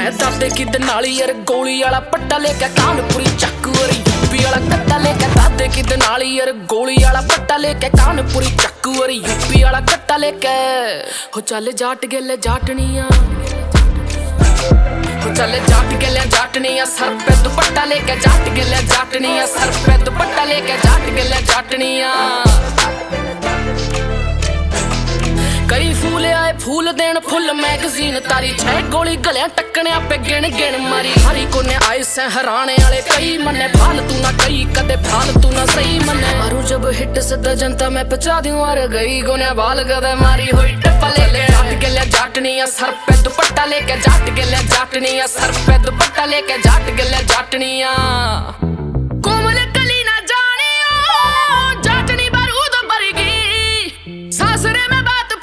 दादे की दनाली यार गोली वाला पट्टा लेके कानपुरी चक्कू और यूपी वाला कट्टा लेके दादे की दनाली यार गोली वाला पट्टा लेके कानपुरी चक्कू और यूपी वाला कट्टा लेके हो चल जाट गेले जाटनिया हो चल जाट गेले जाटनिया सर पे दुपट्टा लेके जाट गेले जाटनिया सर पे दुपट्टा लेके जाट गेले जाटनिया कई फूल आए फूल देन फुल मैगजीन तारी छह गोली गलिया टक्कने पे गिन गिन मारी हरी कोने आए से हराने वाले कई मने फालतू ना कई कदे फालतू ना सही मने मारू जब हिट सदा जनता मैं पचा दूं और गई कोने बाल कदे मारी हुई टप्पा लेके जाट गेले जाटनिया सर पे दुपट्टा लेके जाट गेले जाटनिया सर पे दुपट्टा लेके जाट गेले जाटनिया कोमल कली ना जानियो जाटनी बारूद भरगी सासरे में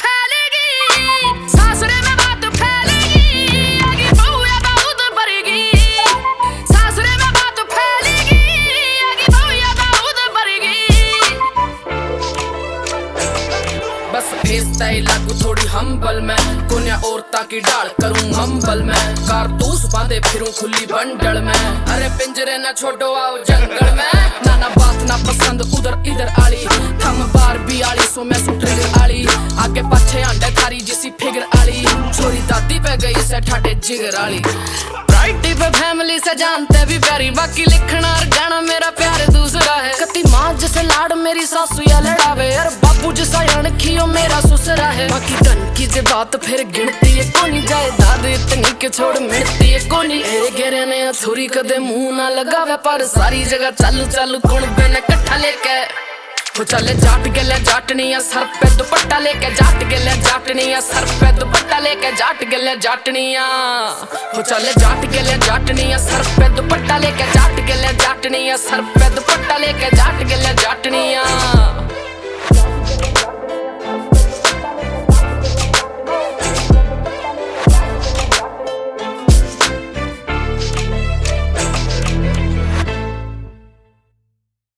लागू थोड़ी हम्बल में कोन्या औरता की डाल करूं हम्बल में कारतूस बांधे फिरूं खुली बंडल में अरे पिंजरे ना छोड़ो आओ जंगल में नाना बात ना पसंद उधर इधर आली थम बार भी आली सो मैं सो ट्रिगर आली आगे पीछे आंडे थारी जिसी फिगर आली छोरी दादी पे गई से ठाटे जिगर आली राइटी पे फैमिली से जानते भी प्यारी बाकी लिखना और गाना मेरा प्यार दूसरा है कति माँ जैसे लाड़ मेरी सासू या लड़ावे और बाबू जैसा अणखियो मेरा ससुरा है बाकी धन की जे बात फिर गिनती है कोनी जाए दाद इतनी के छोड़ मिलती है कोनी एरे गेरे ने छुरी कदे मुंह ना लगावे पर सारी जगह चालू चालू कौन बेने कट्ठा लेके हो चले जाट गेले जाटनिया सर पे दुपट्टा लेके जाट गेले जाटनिया सर पे दुपट्टा लेके जाट गेले जाटनिया हो चले जाट गेले जाटनिया सर पे दुपट्टा लेके जाट गेले जाटनिया सर पे दुपट्टा लेके जाट गेले जाटनिया